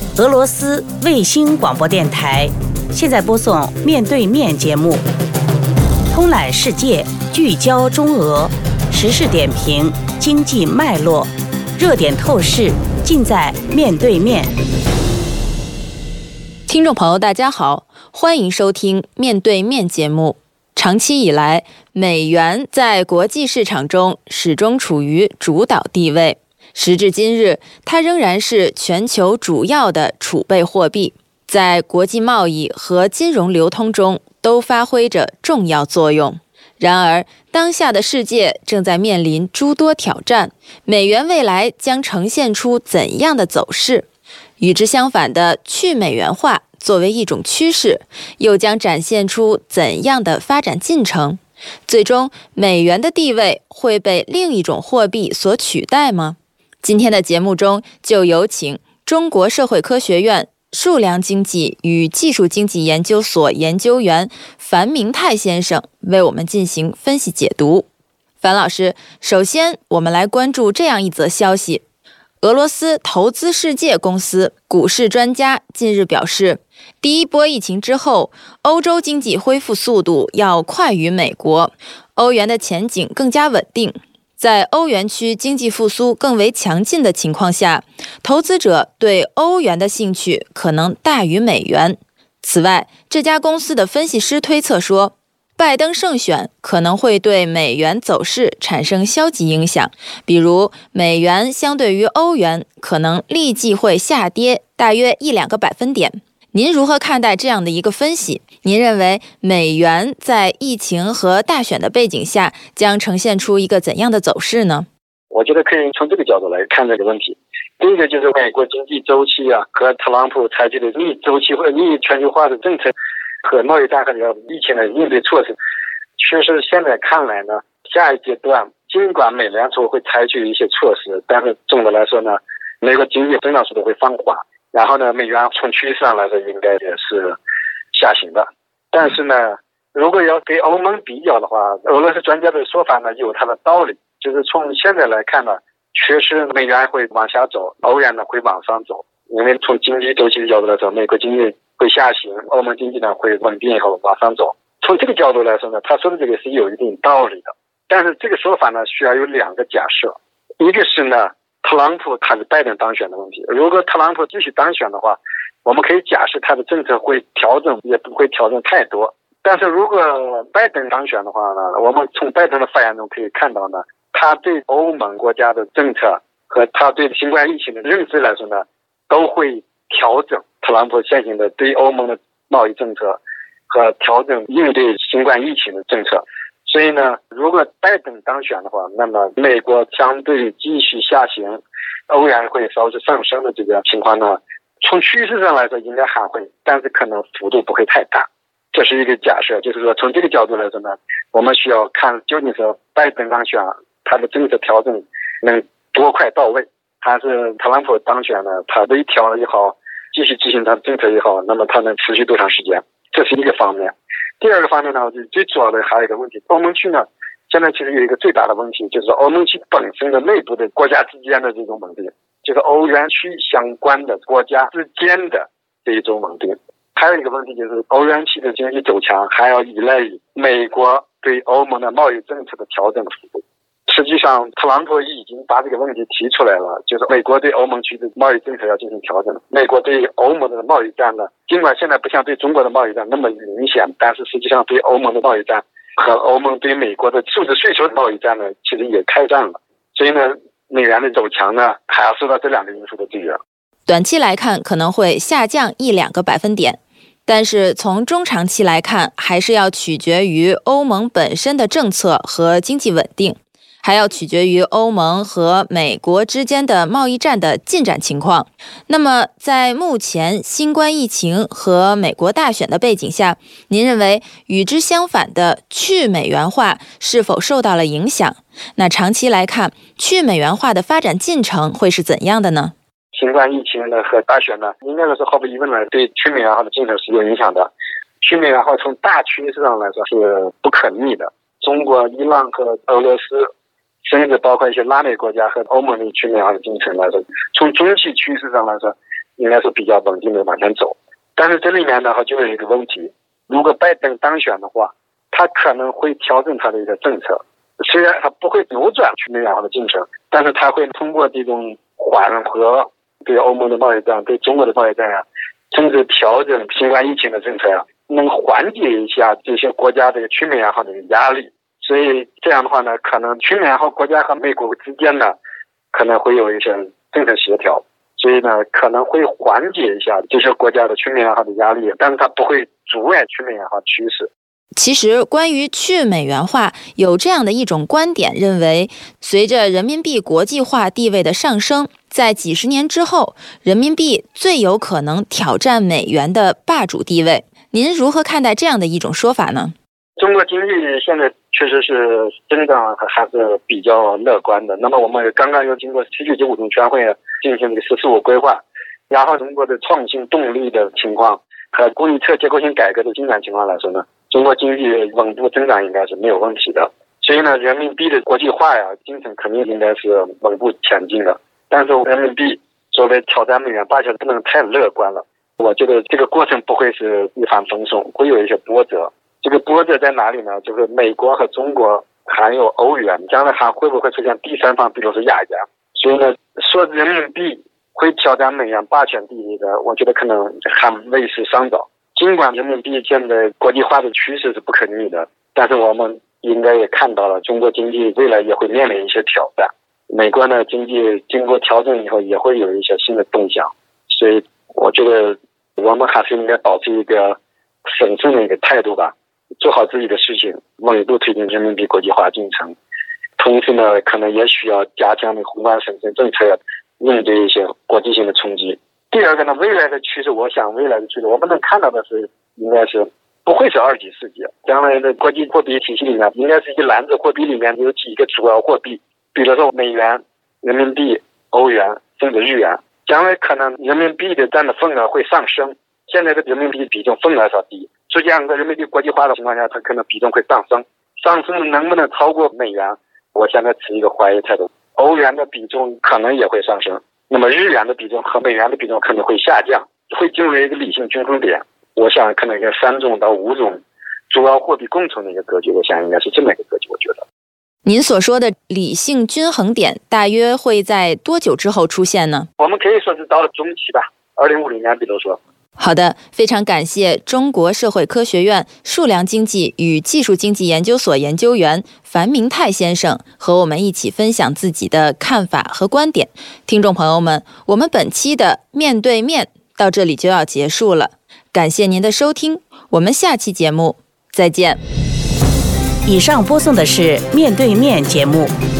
俄罗斯卫星广播电台，现在播送面对面节目，通览世界，聚焦中俄，时事点评，经济脉络，热点透视，尽在面对面。 听众朋友大家好，欢迎收听面对面节目。长期以来，美元在国际市场中始终处于主导地位。时至今日，它仍然是全球主要的储备货币，在国际贸易和金融流通中都发挥着重要作用。然而，当下的世界正在面临诸多挑战，美元未来将呈现出怎样的走势？与之相反的去美元化作为一种趋势，又将展现出怎样的发展进程？最终，美元的地位会被另一种货币所取代吗？今天的节目中，就有请中国社会科学院数量经济与技术经济研究所研究员樊明泰先生为我们进行分析解读。樊老师，首先我们来关注这样一则消息。俄罗斯投资世界公司股市专家近日表示，第一波疫情之后，欧洲经济恢复速度要快于美国，欧元的前景更加稳定。在欧元区经济复苏更为强劲的情况下，投资者对欧元的兴趣可能大于美元。此外，这家公司的分析师推测说，拜登胜选可能会对美元走势产生消极影响，比如美元相对于欧元可能立即会下跌大约1-2个百分点。您如何看待这样的一个分析？您认为美元在疫情和大选的背景下将呈现出一个怎样的走势呢？ 我觉得可以从这个角度来看这个问题。第一个就是美国经济周期和特朗普采取的逆周期或者逆全球化的政策和贸易战和疫情的应对措施，确实现在看来呢，下一阶段尽管美联储会采取一些措施，但是总的来说呢，美国经济增长速度会放缓，然后呢，美元从趋势上来说应该也是下行的。但是呢，如果要跟欧盟比较的话，俄罗斯专家的说法呢有它的道理，就是从现在来看呢，确实美元会往下走，欧元呢会往上走，因为从经济周期的角度来说，美国经济会下行，欧盟经济呢会稳定以后往上走。从这个角度来说呢，他说的这个是有一定道理的。但是这个说法呢需要有2个假设，一个是呢特朗普他是拜登当选的问题。如果特朗普继续当选的话，我们可以假设他的政策会调整，也不会调整太多。但是如果拜登当选的话呢，我们从拜登的发言中可以看到呢，他对欧盟国家的政策和他对新冠疫情的认知来说呢，都会调整特朗普现行的对欧盟的贸易政策和调整应对新冠疫情的政策。所以呢，如果拜登当选的话，那么美国相对继续下行，欧元会稍微上升的这个情况呢，从趋势上来说应该还会，但是可能幅度不会太大。这是一个假设，就是说从这个角度来说呢，我们需要看究竟是拜登当选他的政策调整能多快到位，还是特朗普当选呢，他微调也好，继续执行他的政策也好，那么他能持续多长时间，这是一个方面。第二个方面呢，最主要的还有一个问题，欧盟区呢现在其实有一个最大的问题，就是欧盟区本身的内部的国家之间的这种稳定，就是欧元区相关的国家之间的这一种稳定。还有一个问题就是欧元区的经济走强还要依赖于美国对欧盟的贸易政策的调整的幅度。实际上特朗普已经把这个问题提出来了，就是美国对欧盟区的贸易政策要进行调整。美国对欧盟的贸易战呢，尽管现在不像对中国的贸易战那么明显，但是实际上对欧盟的贸易战和欧盟对美国的数字税收的贸易战呢，其实也开战了。所以呢，美元的走强呢，还要受到这2个因素的制约。 短期来看可能会下降1-2个百分点，但是从中长期来看，还是要取决于欧盟本身的政策和经济稳定，还要取决于欧盟和美国之间的贸易战的进展情况。那么在目前新冠疫情和美国大选的背景下，您认为与之相反的去美元化是否受到了影响？那长期来看，去美元化的发展进程会是怎样的呢？ 新冠疫情呢和大选呢，应该说是毫无疑问来对去美元化的进程是有影响的。去美元化从大趋势上来说是不可逆的。中国、伊朗和俄罗斯，甚至包括一些拉美国家和欧盟的去美元化的进程来说，从中期趋势上来说， 应该是比较稳定的往前走。但是这里面呢就有一个问题，如果拜登当选的话，他可能会调整他的一个政策，虽然他不会扭转去美元化的进程，但是他会通过这种缓和对欧盟的贸易战、对中国的贸易战啊，甚至调整新冠疫情的政策啊，能缓解一下这些国家的去美元化的压力。所以这样的话呢，可能去美元化国家和美国之间呢，可能会有一些政策协调，所以呢，可能会缓解一下这些国家的去美元化的压力，但是它不会阻碍去美元化趋势。 其实关于去美元化，有这样的一种观点，认为随着人民币国际化地位的上升，在几十年之后，人民币最有可能挑战美元的霸主地位。您如何看待这样的一种说法呢？ 中国经济现在确实是增长还是比较乐观的。那么我们刚刚又经过79中全会进行这个“十四五”规划，然后中国的创新动力的情况和供应侧结构性改革的进展情况来说呢，中国经济稳步增长应该是没有问题的。所以呢，人民币的国际化进程肯定应该是稳步前进的。但是人民币作为挑战美元霸权不能太乐观了。我觉得这个过程不会是一帆风顺，会有一些波折。这个波折在哪里呢？就是美国和中国还有欧元，将来还会不会出现第三方，比如说亚元？所以呢，说人民币会挑战美元霸权地位的，我觉得可能还为时尚早。尽管人民币现在国际化的趋势是不可逆的，但是我们应该也看到了，中国经济未来也会面临一些挑战。美国呢，经济经过调整以后也会有一些新的动向，所以我觉得我们还是应该保持一个审慎的一个态度吧，做好自己的事情，稳步推进人民币国际化进程。同时呢，可能也需要加强的宏观审慎政策，应对一些国际性的冲击。第二个呢，未来的趋势，我想未来的趋势，我们能看到的是，应该是不会是二级世界。将来的国际货币体系里面，应该是一篮子货币里面有几个主要货币，比如说美元、人民币、欧元，甚至日元。将来可能人民币的占的份额会上升，现在的人民币比重份额稍低，实际上在人民币国际化的情况下，它可能比重会上升。上升能不能超过美元，我现在持一个怀疑态度。欧元的比重可能也会上升，那么日元的比重和美元的比重可能会下降，会进入一个理性均衡点。我想可能一个3种到5种主要货币共存的一个格局，我想应该是这么一个格局。我觉得您所说的理性均衡点大约会在多久之后出现呢？ 我们可以说是到了中期吧，2050年比如说。 好的，非常感谢中国社会科学院数量经济与技术经济研究所研究员樊明泰先生和我们一起分享自己的看法和观点。听众朋友们，我们本期的面对面到这里就要结束了，感谢您的收听，我们下期节目再见。 以上播送的是面对面节目。